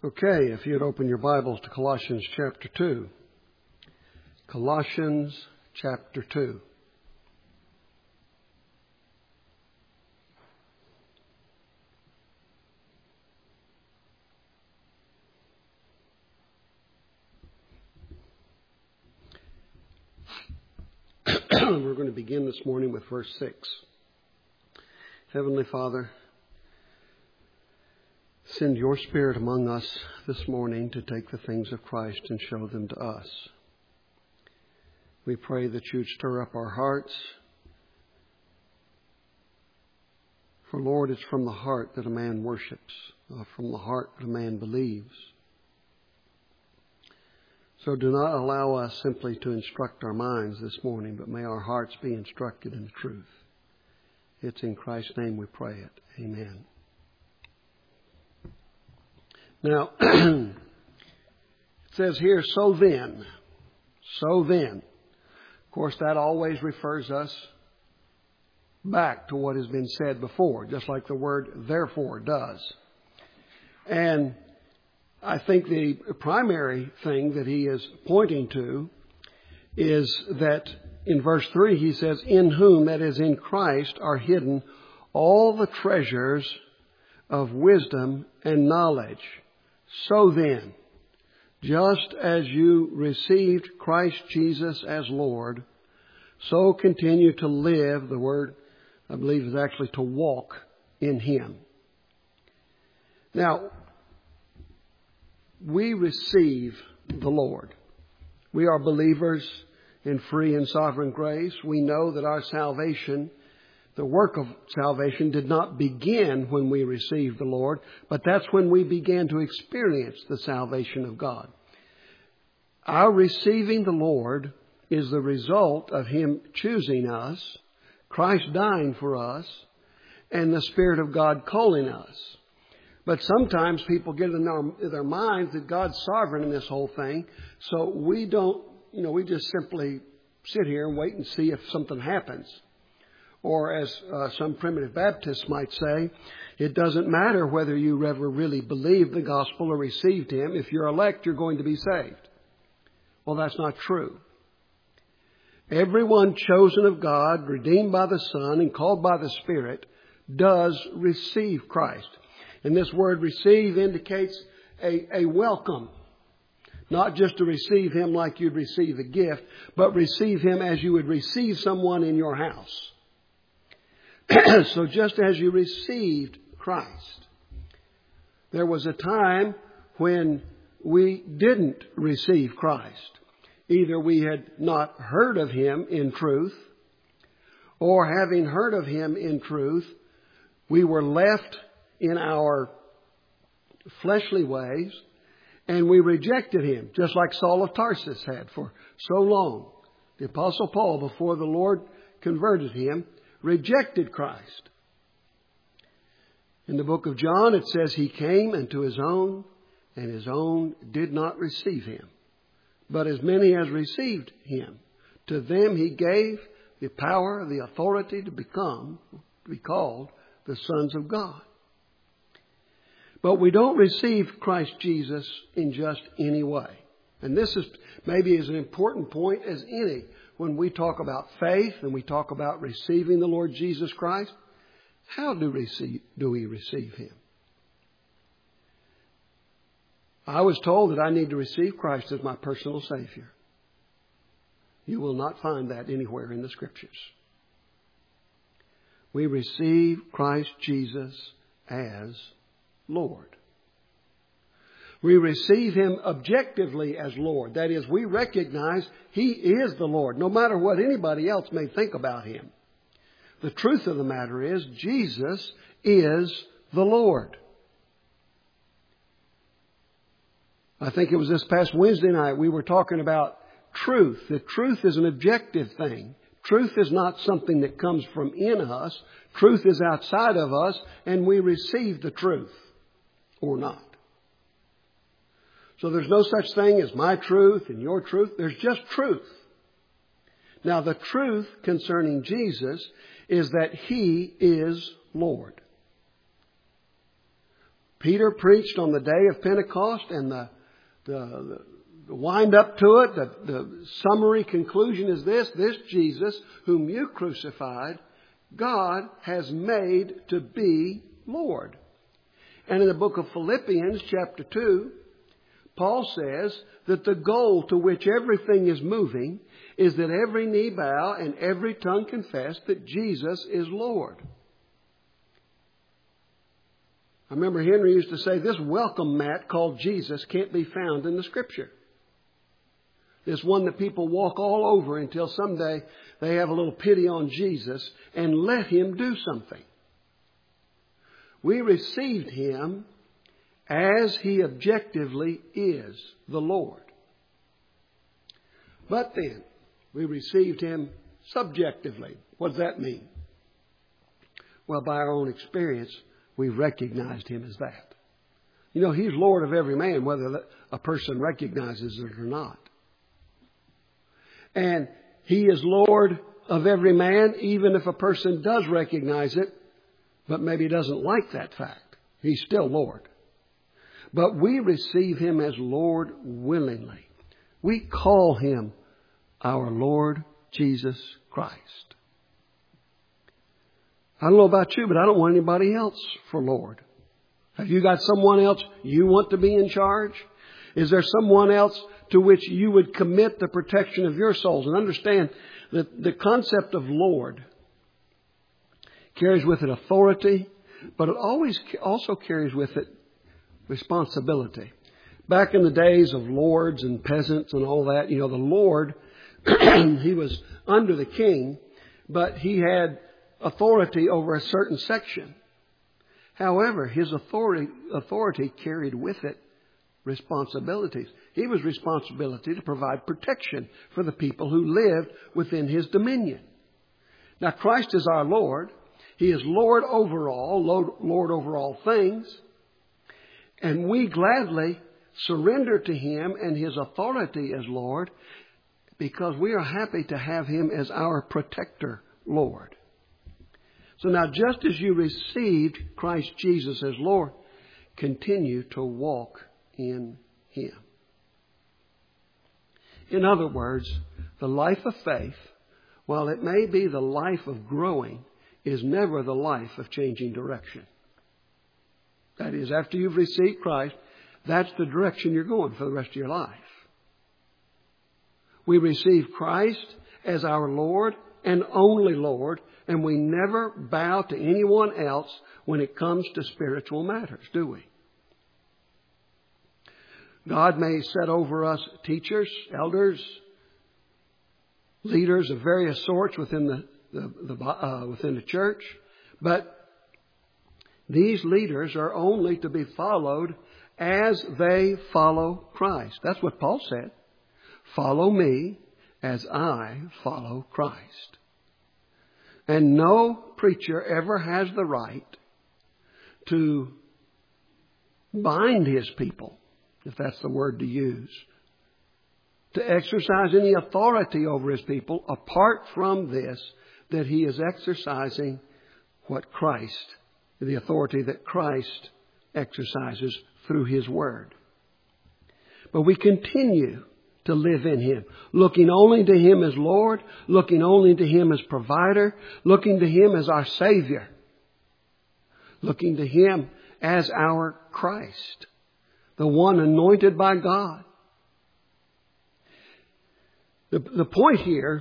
Okay, if you'd open your Bibles to Colossians chapter 2. Colossians chapter 2. We're going to begin this morning with verse 6. Heavenly Father, send your Spirit among us this morning to take the things of Christ and show them to us. We pray that you'd stir up our hearts. For, Lord, it's from the heart that a man worships, from the heart that a man believes. So do not allow us simply to instruct our minds this morning, but may our hearts be instructed in the truth. It's in Christ's name we pray it. Amen. Now, it says here, so then. Of course, that always refers us back to what has been said before, just like the word therefore does. And I think the primary thing that he is pointing to is that in verse 3 he says, in whom, that is in Christ, are hidden all the treasures of wisdom and knowledge. So then, just as you received Christ Jesus as Lord, so continue to live. The word, I believe, is actually to walk in Him. Now, we receive the Lord. We are believers in free and sovereign grace. We know that our salvation, the work of salvation, did not begin when we received the Lord, but that's when we began to experience the salvation of God. Our receiving the Lord is the result of Him choosing us, Christ dying for us, and the Spirit of God calling us. But sometimes people get in their minds that God's sovereign in this whole thing, so we don't, we just simply sit here and wait and see if something happens. Or as some primitive Baptists might say, it doesn't matter whether you ever really believed the gospel or received Him. If you're elect, you're going to be saved. Well, that's not true. Everyone chosen of God, redeemed by the Son, and called by the Spirit does receive Christ. And this word receive indicates a welcome. Not just to receive Him like you'd receive a gift, but receive Him as you would receive someone in your house. So just as you received Christ, there was a time when we didn't receive Christ. Either we had not heard of Him in truth, or having heard of Him in truth, we were left in our fleshly ways, and we rejected Him, just like Saul of Tarsus had for so long. The Apostle Paul, before the Lord converted him, rejected Christ. In the book of John, it says He came unto His own, and His own did not receive Him. But as many as received Him, to them He gave the power, the authority to be called the sons of God. But we don't receive Christ Jesus in just any way. And this is maybe as an important point as any when we talk about faith and we talk about receiving the Lord Jesus Christ. How do we receive Him? I was told that I need to receive Christ as my personal Savior. You will not find that anywhere in the Scriptures. We receive Christ Jesus as Lord. We receive Him objectively as Lord. That is, we recognize He is the Lord, no matter what anybody else may think about Him. The truth of the matter is, Jesus is the Lord. I think it was this past Wednesday night we were talking about truth. That truth is an objective thing. Truth is not something that comes from in us. Truth is outside of us, and we receive the truth or not. So there's no such thing as my truth and your truth. There's just truth. Now, the truth concerning Jesus is that He is Lord. Peter preached on the day of Pentecost, and the wind up to it, the summary conclusion is this Jesus, whom you crucified, God has made to be Lord. And in the book of Philippians, chapter 2, Paul says that the goal to which everything is moving is that every knee bow and every tongue confess that Jesus is Lord. I remember Henry used to say this welcome mat called Jesus can't be found in the Scripture. This one that people walk all over until someday they have a little pity on Jesus and let Him do something. We received Him as He objectively is, the Lord. But then, we received Him subjectively. What does that mean? Well, by our own experience, we recognized Him as that. You know, He's Lord of every man, whether a person recognizes it or not. And He is Lord of every man, even if a person does recognize it, but maybe doesn't like that fact. He's still Lord. But we receive Him as Lord willingly. We call Him our Lord Jesus Christ. I don't know about you, but I don't want anybody else for Lord. Have you got someone else you want to be in charge? Is there someone else to which you would commit the protection of your souls? And understand that the concept of Lord carries with it authority, but it always also carries with it responsibility. Back in the days of lords and peasants and all that, you know, the Lord, he was under the king, but he had authority over a certain section. However, his authority carried with it responsibilities. He was responsibility to provide protection for the people who lived within his dominion. Now, Christ is our Lord. He is Lord over all, Lord over all things. And we gladly surrender to Him and His authority as Lord because we are happy to have Him as our protector, Lord. So now, just as you received Christ Jesus as Lord, continue to walk in Him. In other words, the life of faith, while it may be the life of growing, is never the life of changing direction. That is, after you've received Christ, that's the direction you're going for the rest of your life. We receive Christ as our Lord and only Lord, and we never bow to anyone else when it comes to spiritual matters, do we? God may set over us teachers, elders, leaders of various sorts within the church, but these leaders are only to be followed as they follow Christ. That's what Paul said. Follow me as I follow Christ. And no preacher ever has the right to bind his people, if that's the word to use, to exercise any authority over his people apart from this, that he is exercising what Christ, the authority that Christ exercises through His Word. But we continue to live in Him, looking only to Him as Lord, looking only to Him as provider, looking to Him as our Savior, looking to Him as our Christ, the one anointed by God. The point here,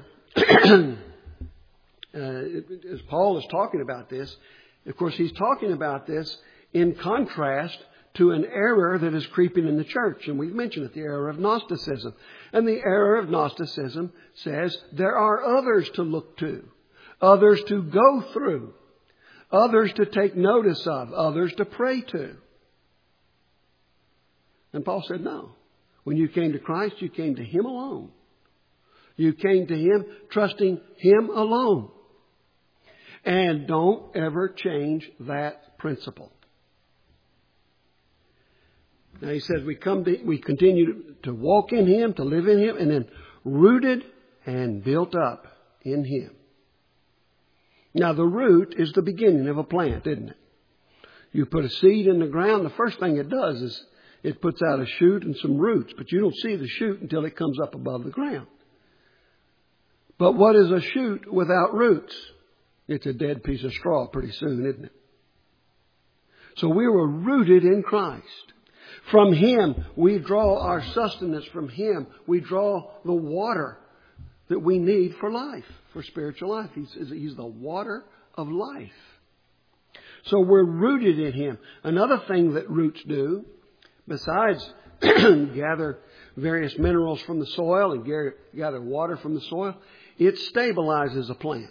as Paul is talking about this, of course, he's talking about this in contrast to an error that is creeping in the church. And we've mentioned it, the error of Gnosticism. And the error of Gnosticism says there are others to look to, others to go through, others to take notice of, others to pray to. And Paul said, no. When you came to Christ, you came to Him alone. You came to Him trusting Him alone. And don't ever change that principle. Now he says we continue to walk in Him, to live in Him, and then rooted and built up in Him. Now the root is the beginning of a plant, isn't it? You put a seed in the ground, the first thing it does is it puts out a shoot and some roots, but you don't see the shoot until it comes up above the ground. But what is a shoot without roots? It's a dead piece of straw pretty soon, isn't it? So we were rooted in Christ. From Him, we draw our sustenance. From Him, we draw the water that we need for life, for spiritual life. He's the water of life. So we're rooted in Him. Another thing that roots do, besides gather various minerals from the soil and gather water from the soil, it stabilizes a plant.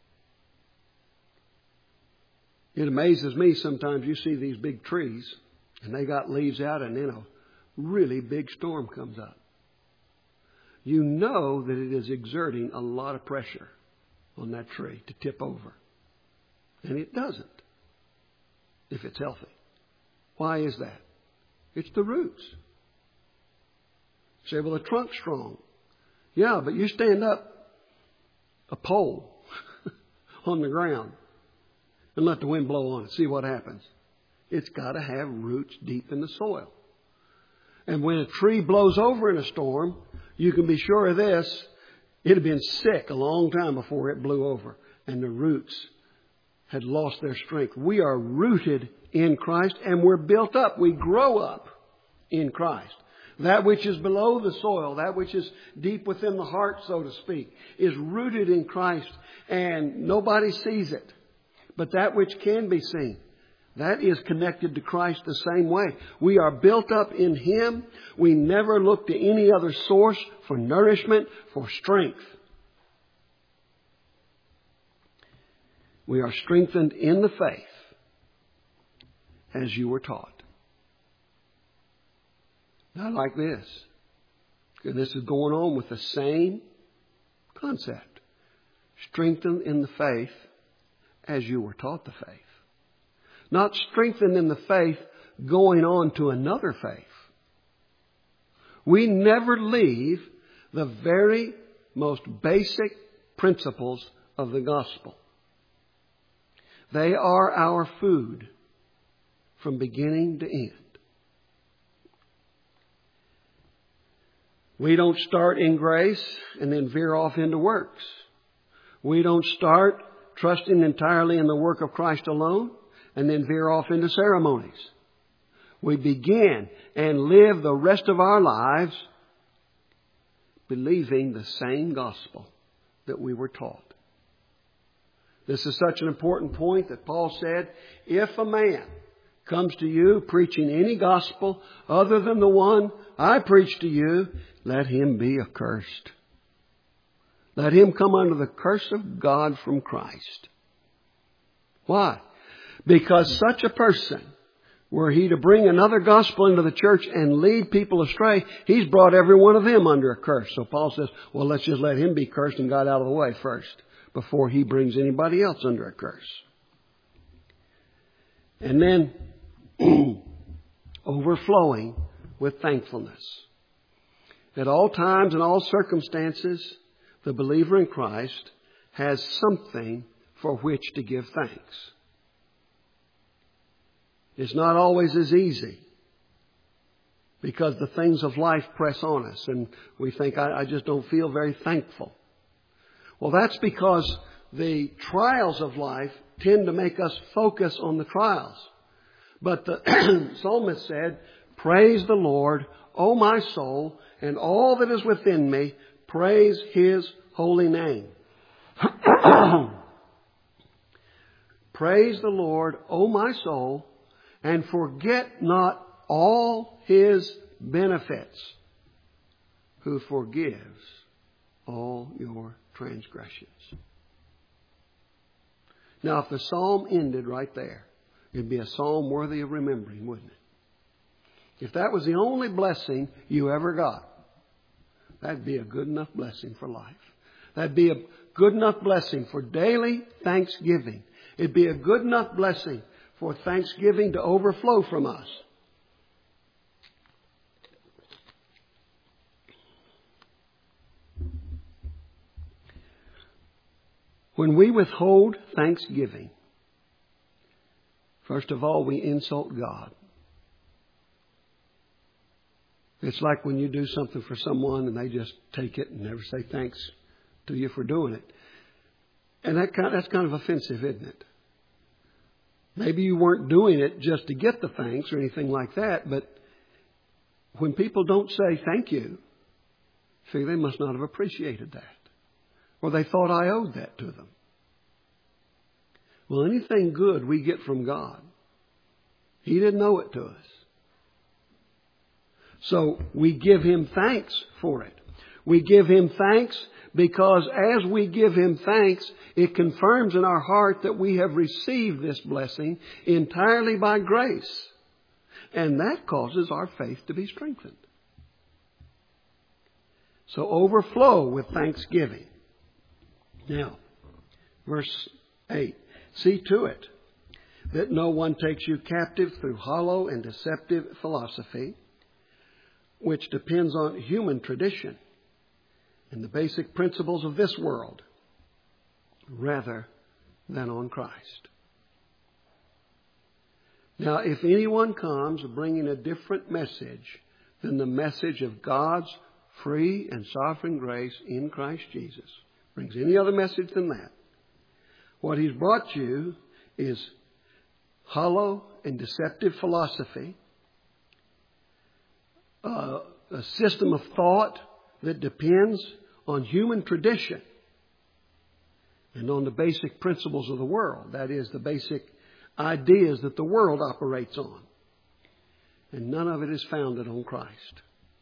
It amazes me sometimes. You see these big trees and they got leaves out, and then a really big storm comes up. You know that it is exerting a lot of pressure on that tree to tip over. And it doesn't, if it's healthy. Why is that? It's the roots. You say, well, the trunk's strong. Yeah, but you stand up a pole on the ground and let the wind blow on it. See what happens. It's got to have roots deep in the soil. And when a tree blows over in a storm, you can be sure of this. It had been sick a long time before it blew over. And the roots had lost their strength. We are rooted in Christ and we're built up. We grow up in Christ. That which is below the soil, that which is deep within the heart, so to speak, is rooted in Christ and nobody sees it. But that which can be seen, that is connected to Christ the same way. We are built up in Him. We never look to any other source for nourishment, for strength. We are strengthened in the faith as you were taught. Not like this. And this is going on with the same concept. Strengthened in the faith as you were taught the faith. Not strengthened in the faith going on to another faith. We never leave the very most basic principles of the gospel. They are our food from beginning to end. We don't start in grace and then veer off into works. We don't start trusting entirely in the work of Christ alone and then veer off into ceremonies. We begin and live the rest of our lives believing the same gospel that we were taught. This is such an important point that Paul said, if a man comes to you preaching any gospel other than the one I preach to you, let him be accursed. Let him come under the curse of God from Christ. Why? Because such a person, were he to bring another gospel into the church and lead people astray, he's brought every one of them under a curse. So Paul says, well, let's just let him be cursed and God out of the way first before he brings anybody else under a curse. And then overflowing with thankfulness. At all times and all circumstances, the believer in Christ has something for which to give thanks. It's not always as easy because the things of life press on us and we think, I just don't feel very thankful. Well, that's because the trials of life tend to make us focus on the trials. But the psalmist said, praise the Lord, O my soul, and all that is within me, praise His holy name. Praise the Lord, O my soul, and forget not all His benefits, who forgives all your transgressions. Now, if the psalm ended right there, it'd be a psalm worthy of remembering, wouldn't it? If that was the only blessing you ever got, that'd be a good enough blessing for life. That'd be a good enough blessing for daily thanksgiving. It'd be a good enough blessing for thanksgiving to overflow from us. When we withhold thanksgiving First of all, we insult God. It's like when you do something for someone and they just take it and never say thanks to you for doing it. And that's kind of offensive, isn't it? Maybe you weren't doing it just to get the thanks or anything like that, but when people don't say thank you, see, they must not have appreciated that. Or they thought I owed that to them. Well, anything good we get from God, He didn't owe it to us. So we give Him thanks for it. We give Him thanks because as we give Him thanks, it confirms in our heart that we have received this blessing entirely by grace. And that causes our faith to be strengthened. So overflow with thanksgiving. Now, verse 8. See to it that no one takes you captive through hollow and deceptive philosophy, which depends on human tradition and the basic principles of this world, rather than on Christ. Now, if anyone comes bringing a different message than the message of God's free and sovereign grace in Christ Jesus, brings any other message than that, what he's brought you is hollow and deceptive philosophy, a system of thought that depends on human tradition and on the basic principles of the world. That is, the basic ideas that the world operates on. And none of it is founded on Christ.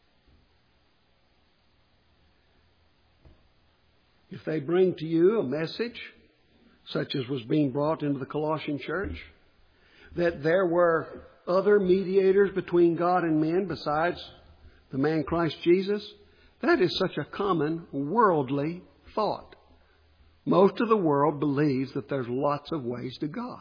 If they bring to you a message, such as was being brought into the Colossian church, that there were other mediators between God and men besides the man Christ Jesus, that is such a common worldly thought. Most of the world believes that there's lots of ways to God.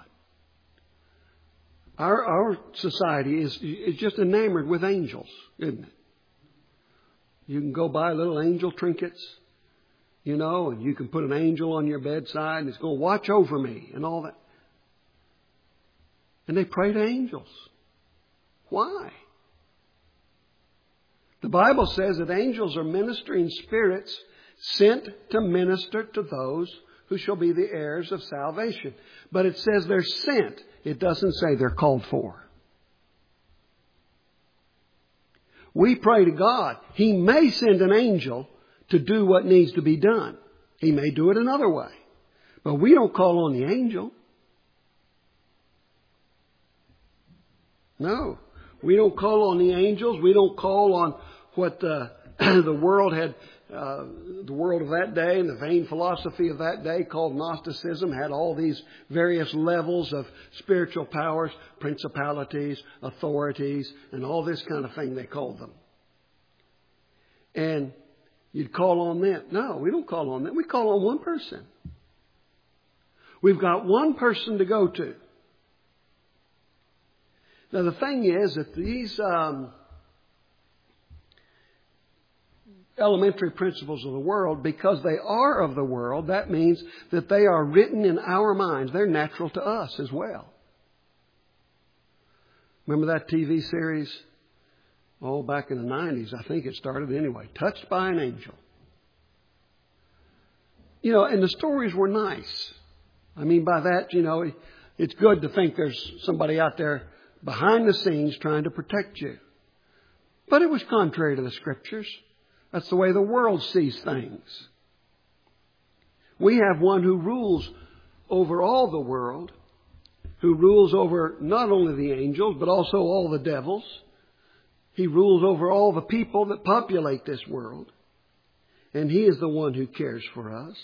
Our society is just enamored with angels, isn't it? You can go buy little angel trinkets, you know, and you can put an angel on your bedside and it's going to watch over me and all that. And they pray to angels. Why? The Bible says that angels are ministering spirits sent to minister to those who shall be the heirs of salvation. But it says they're sent. It doesn't say they're called for. We pray to God. He may send an angel to do what needs to be done. He may do it another way. But we don't call on the angel. No. We don't call on the angels. We don't call on what the world had, the world of that day and the vain philosophy of that day called Gnosticism had all these various levels of spiritual powers, principalities, authorities, and all this kind of thing they called them. And you'd call on them. No, we don't call on them. We call on one person. We've got one person to go to. Now the thing is that these elementary principles of the world, because they are of the world, that means that they are written in our minds. They're natural to us as well. Remember that TV series? Oh, back in the 90s, I think it started anyway. Touched by an Angel. You know, and the stories were nice. I mean, by that, you know, it's good to think there's somebody out there behind the scenes trying to protect you. But it was contrary to the Scriptures. That's the way the world sees things. We have one who rules over all the world, who rules over not only the angels, but also all the devils. He rules over all the people that populate this world. And He is the one who cares for us.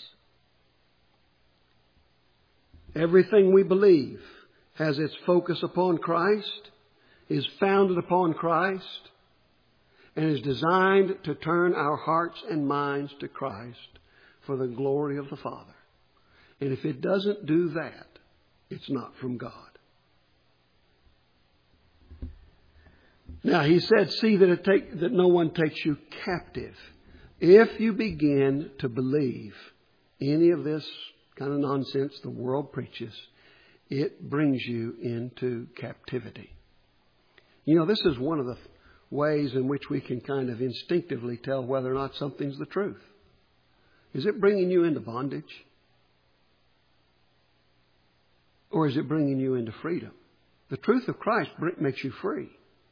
Everything we believe has its focus upon Christ, is founded upon Christ, and is designed to turn our hearts and minds to Christ for the glory of the Father. And if it doesn't do that, it's not from God. Now, He said, see that no one takes you captive. If you begin to believe any of this kind of nonsense the world preaches, it brings you into captivity. You know, this is one of the ways in which we can kind of instinctively tell whether or not something's the truth. Is it bringing you into bondage? Or is it bringing you into freedom? The truth of Christ makes you free.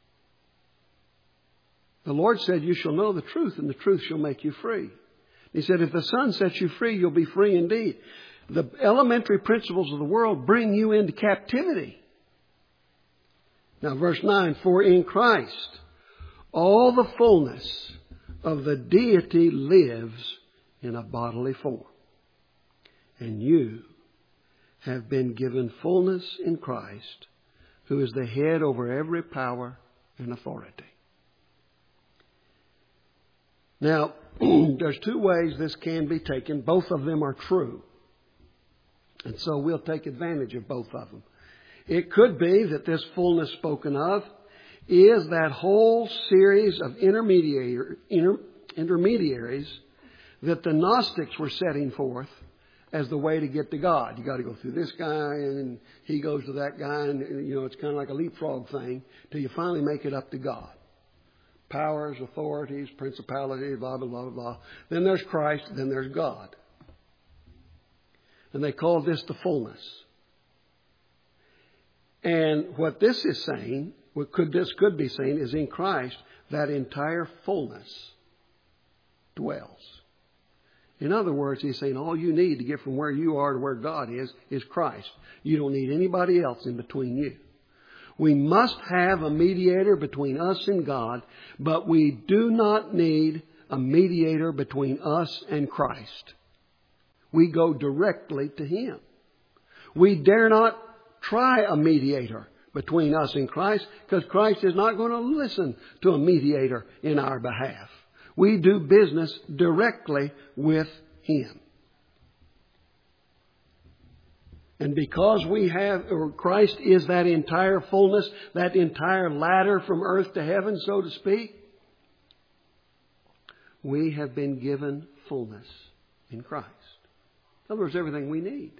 The Lord said, you shall know the truth, and the truth shall make you free. He said, if the Son sets you free, you'll be free indeed. The elementary principles of the world bring you into captivity. Now, verse 9, for in Christ all the fullness of the deity lives in a bodily form. And you have been given fullness in Christ, who is the head over every power and authority. Now, there's two ways this can be taken. Both of them are true. And so we'll take advantage of both of them. It could be that this fullness spoken of is that whole series of intermediaries that the Gnostics were setting forth as the way to get to God. You got to go through this guy, and he goes to that guy, and you know it's kind of like a leapfrog thing till you finally make it up to God. Powers, authorities, principalities, blah, blah, blah, blah. Then there's Christ, then there's God. And they call this the fullness. And what this is saying, this could be saying, is in Christ, that entire fullness dwells. In other words, he's saying all you need to get from where you are to where God is Christ. You don't need anybody else in between you. We must have a mediator between us and God, but we do not need a mediator between us and Christ. We go directly to Him. We dare not try a mediator between us and Christ, because Christ is not going to listen to a mediator in our behalf. We do business directly with Him. And because Christ is that entire fullness, that entire ladder from earth to heaven, so to speak, we have been given fullness in Christ. In other words, everything we need.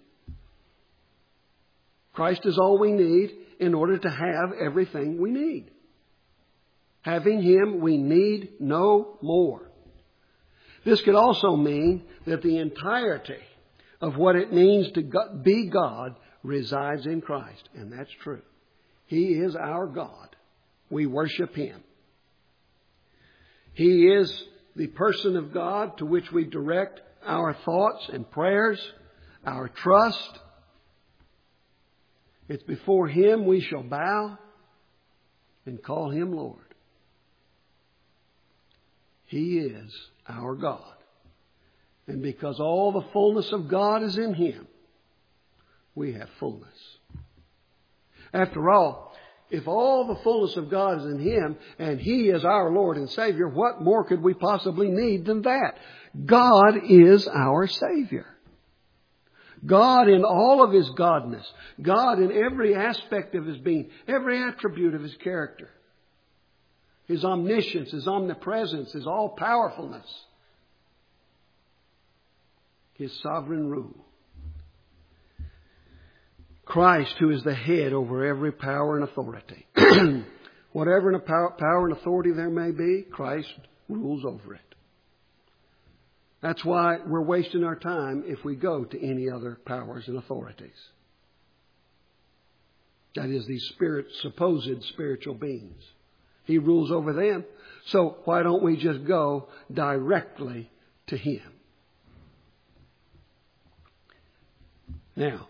Christ is all we need in order to have everything we need. Having Him, we need no more. This could also mean that the entirety of what it means to be God resides in Christ. And that's true. He is our God. We worship Him. He is the person of God to which we direct our thoughts and prayers, our trust. It's before Him we shall bow and call Him Lord. He is our God. And because all the fullness of God is in Him, we have fullness. After all, if all the fullness of God is in Him and He is our Lord and Savior, what more could we possibly need than that? God is our Savior. God in all of His godness. God in every aspect of His being. Every attribute of His character. His omniscience, His omnipresence, His all-powerfulness. His sovereign rule. Christ, who is the head over every power and authority. Whatever power and authority there may be, Christ rules over it. That's why we're wasting our time if we go to any other powers and authorities. That is, these supposed spiritual beings. He rules over them. So why don't we just go directly to Him? Now,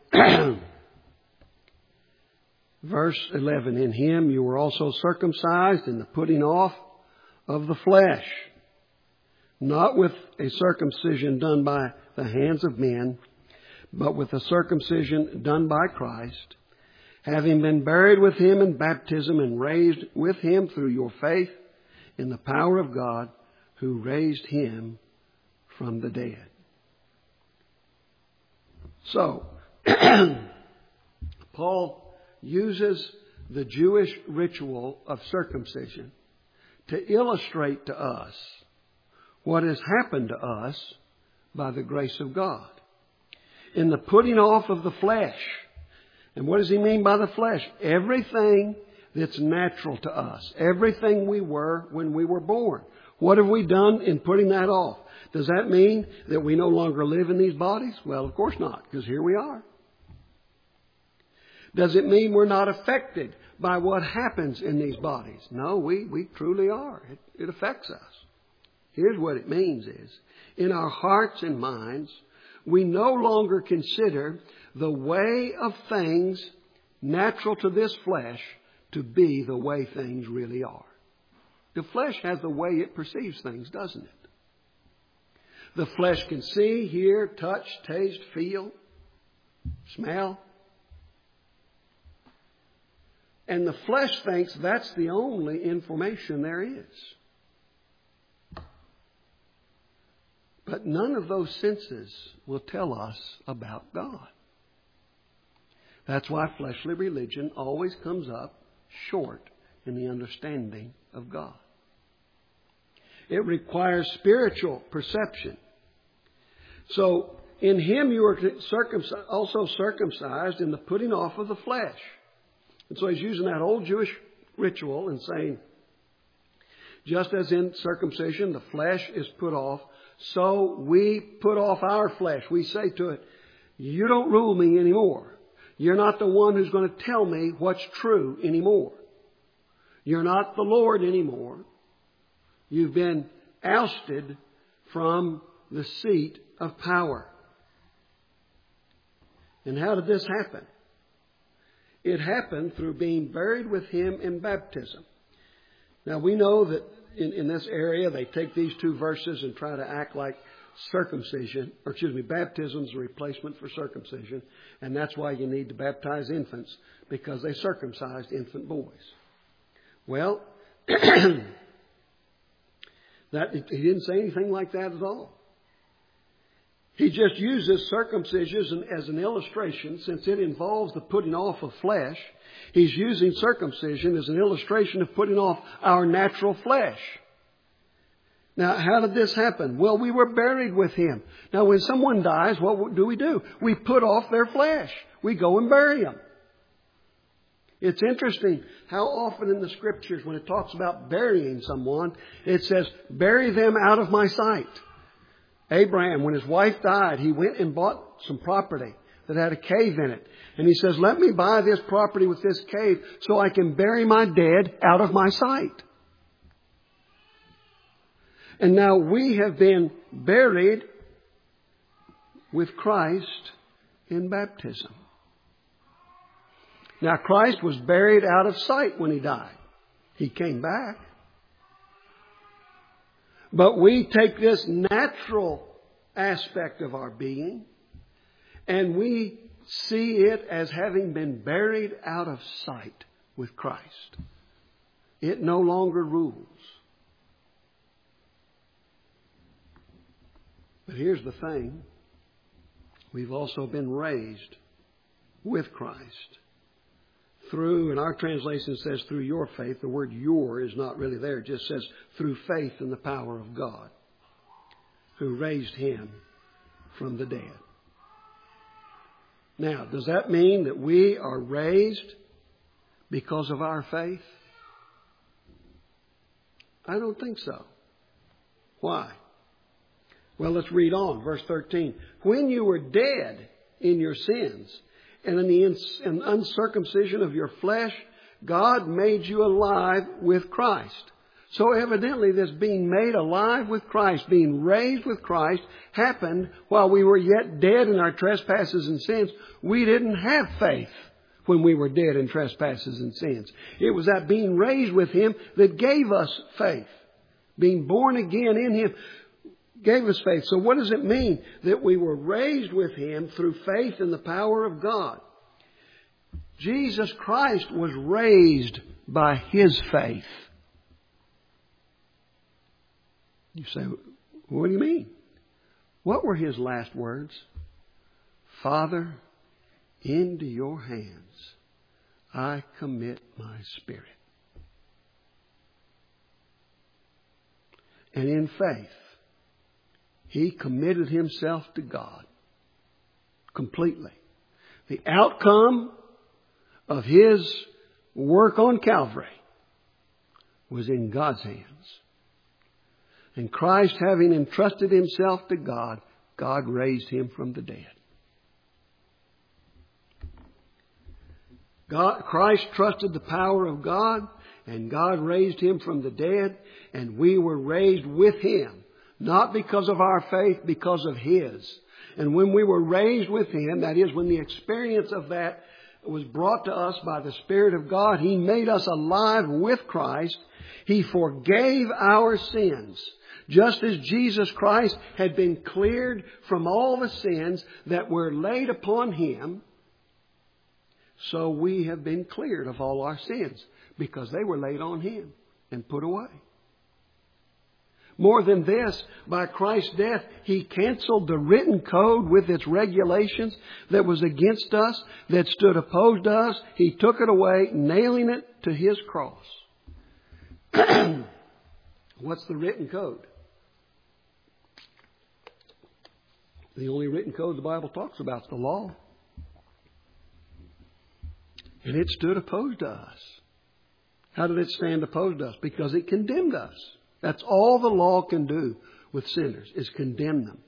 verse 11, in Him you were also circumcised in the putting off of the flesh, not with a circumcision done by the hands of men, but with a circumcision done by Christ, having been buried with Him in baptism and raised with Him through your faith in the power of God who raised Him from the dead. So, Paul uses the Jewish ritual of circumcision to illustrate to us what has happened to us by the grace of God. In the putting off of the flesh, And what does he mean by the flesh? Everything that's natural to us. Everything we were when we were born. What have we done in putting that off? Does that mean that we no longer live in these bodies? Well, of course not, because here we are. Does it mean we're not affected by what happens in these bodies? No, we truly are. It affects us. Here's what it means is, in our hearts and minds, we no longer consider the way of things natural to this flesh to be the way things really are. The flesh has the way it perceives things, doesn't it? The flesh can see, hear, touch, taste, feel, smell. And the flesh thinks that's the only information there is. But none of those senses will tell us about God. That's why fleshly religion always comes up short in the understanding of God. It requires spiritual perception. So, in Him you are also circumcised in the putting off of the flesh. And so he's using that old Jewish ritual and saying, just as in circumcision the flesh is put off, so we put off our flesh. We say to it, you don't rule me anymore. You're not the one who's going to tell me what's true anymore. You're not the Lord anymore. You've been ousted from the seat of power. And how did this happen? It happened through being buried with Him in baptism. Now we know that in this area they take these two verses and try to act like baptism is a replacement for circumcision. And that's why you need to baptize infants, because they circumcised infant boys. Well, he didn't say anything like that at all. He just uses circumcision as an illustration, since it involves the putting off of flesh. He's using circumcision as an illustration of putting off our natural flesh. Now, how did this happen? Well, we were buried with Him. Now, when someone dies, what do? We put off their flesh. We go and bury them. It's interesting how often in the Scriptures, when it talks about burying someone, it says, bury them out of my sight. Abraham, when his wife died, he went and bought some property that had a cave in it. And he says, let me buy this property with this cave so I can bury my dead out of my sight. And now we have been buried with Christ in baptism. Now Christ was buried out of sight when He died. He came back. But we take this natural aspect of our being and we see it as having been buried out of sight with Christ. It no longer rules. But here's the thing. We've also been raised with Christ. Through, and our translation says through your faith. The word your is not really there. It just says through faith in the power of God, who raised Him from the dead. Now, does that mean that we are raised because of our faith? I don't think so. Why? Well, let's read on. Verse 13. When you were dead in your sins and in the uncircumcision of your flesh, God made you alive with Christ. So evidently this being made alive with Christ, being raised with Christ, happened while we were yet dead in our trespasses and sins. We didn't have faith when we were dead in trespasses and sins. It was that being raised with Him that gave us faith. Being born again in Him gave us faith. So what does it mean that we were raised with Him through faith in the power of God? Jesus Christ was raised by His faith. You say, what do you mean? What were His last words? Father, into your hands I commit my spirit. And in faith, He committed Himself to God completely. The outcome of His work on Calvary was in God's hands. And Christ, having entrusted Himself to God, God raised Him from the dead. Christ trusted the power of God, and God raised Him from the dead, and we were raised with Him. Not because of our faith, because of His. And when we were raised with Him, that is, when the experience of that was brought to us by the Spirit of God, He made us alive with Christ. He forgave our sins. Just as Jesus Christ had been cleared from all the sins that were laid upon Him, so we have been cleared of all our sins because they were laid on Him and put away. More than this, by Christ's death, He canceled the written code with its regulations that was against us, that stood opposed to us. He took it away, nailing it to His cross. What's the written code? The only written code the Bible talks about is the law. And it stood opposed to us. How did it stand opposed to us? Because it condemned us. That's all the law can do with sinners, is condemn them.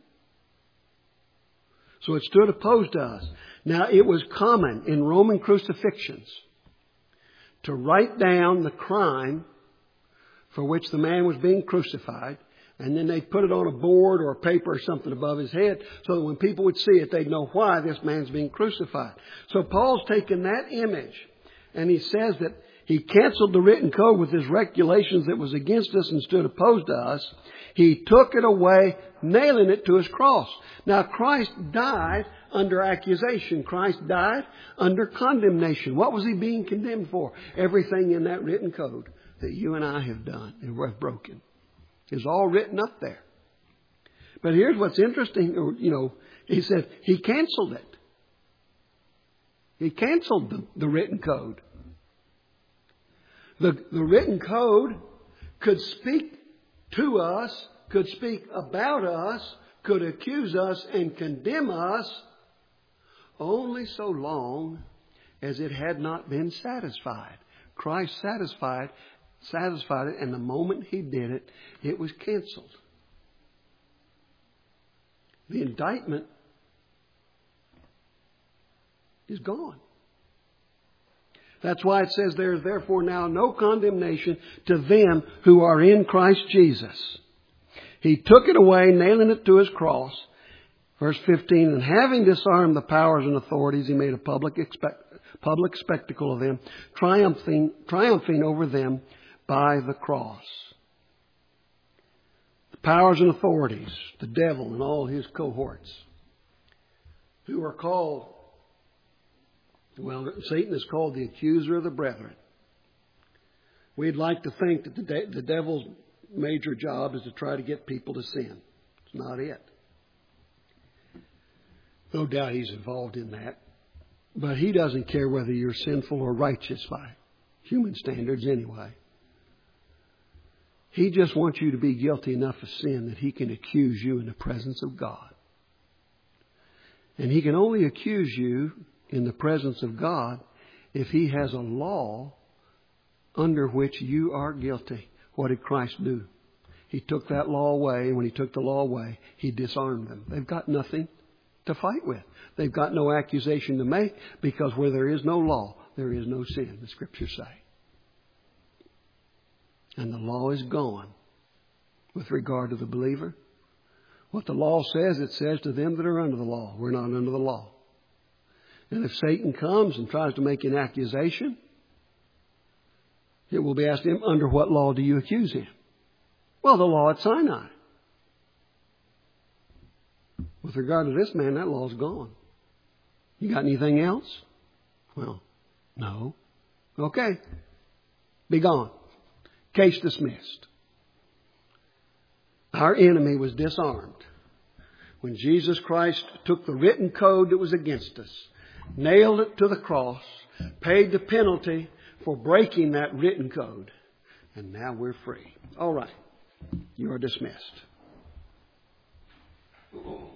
So it stood opposed to us. Now, it was common in Roman crucifixions to write down the crime for which the man was being crucified, and then they'd put it on a board or a paper or something above his head so that when people would see it, they'd know why this man's being crucified. So Paul's taken that image, and he says that He canceled the written code with His regulations that was against us and stood opposed to us. He took it away, nailing it to His cross. Now, Christ died under accusation. Christ died under condemnation. What was He being condemned for? Everything in that written code that you and I have done and were broken is all written up there. But here's what's interesting. He said He canceled it. He canceled the written code. The written code could speak to us, could speak about us, could accuse us and condemn us only so long as it had not been satisfied. Christ satisfied it, and the moment He did it, it was canceled. The indictment is gone. That's why it says there is therefore now no condemnation to them who are in Christ Jesus. He took it away, nailing it to His cross. Verse 15, and having disarmed the powers and authorities, He made a public spectacle of them, triumphing over them by the cross. The powers and authorities, the devil and all his cohorts, who are called, Satan is called the accuser of the brethren. We'd like to think that the devil's major job is to try to get people to sin. It's not it. No doubt he's involved in that. But he doesn't care whether you're sinful or righteous by human standards anyway. He just wants you to be guilty enough of sin that he can accuse you in the presence of God. And he can only accuse you in the presence of God if he has a law under which you are guilty. What did Christ do? He took that law away, and when he took the law away, he disarmed them. They've got nothing to fight with. They've got no accusation to make, because where there is no law, there is no sin, the Scriptures say. And the law is gone with regard to the believer. What the law says, it says to them that are under the law. We're not under the law. And if Satan comes and tries to make an accusation, it will be asked him, under what law do you accuse him? Well, the law at Sinai. With regard to this man, that law's gone. You got anything else? Well, no. Okay. Be gone. Case dismissed. Our enemy was disarmed when Jesus Christ took the written code that was against us, nailed it to the cross, paid the penalty for breaking that written code, and now we're free. All right. You are dismissed.